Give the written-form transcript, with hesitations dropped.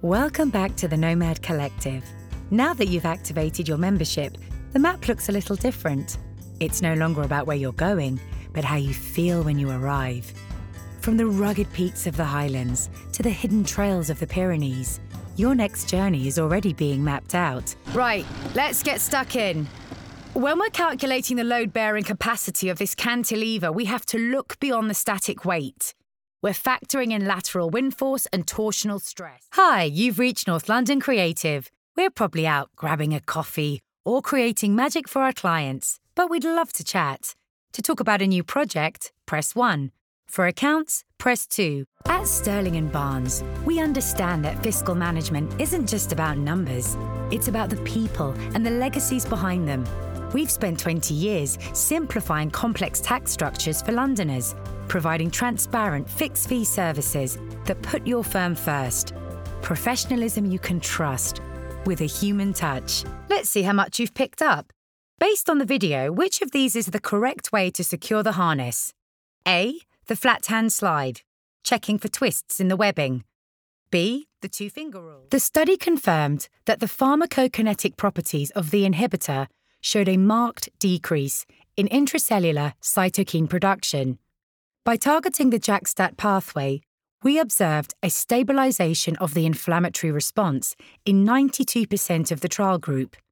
Welcome back to the Nomad Collective. Now that you've activated your membership, the map looks a little different. It's no longer about where you're going, but how you feel when you arrive. From the rugged peaks of the Highlands to the hidden trails of the Pyrenees, your next journey is already being mapped out. Right, let's get stuck in. When we're calculating the load-bearing capacity of this cantilever, we have to look beyond the static weight. We're factoring in lateral wind force and torsional stress. Hi, you've reached North London Creative. We're probably out grabbing a coffee or creating magic for our clients, but we'd love to chat. To talk about a new project, press 1. For accounts, press 2. At Sterling & Barnes, we understand that fiscal management isn't just about numbers. It's about the people and the legacies behind them. We've spent 20 years simplifying complex tax structures for Londoners, providing transparent fixed-fee services that put your firm first. Professionalism you can trust, with a human touch. Let's see how much you've picked up. Based on the video, which of these is the correct way to secure the harness? A, the flat hand slide, checking for twists in the webbing. B, the two-finger rule. The study confirmed that the pharmacokinetic properties of the inhibitor showed a marked decrease in intracellular cytokine production. By targeting the JAK-STAT pathway, we observed a stabilization of the inflammatory response in 92% of the trial group.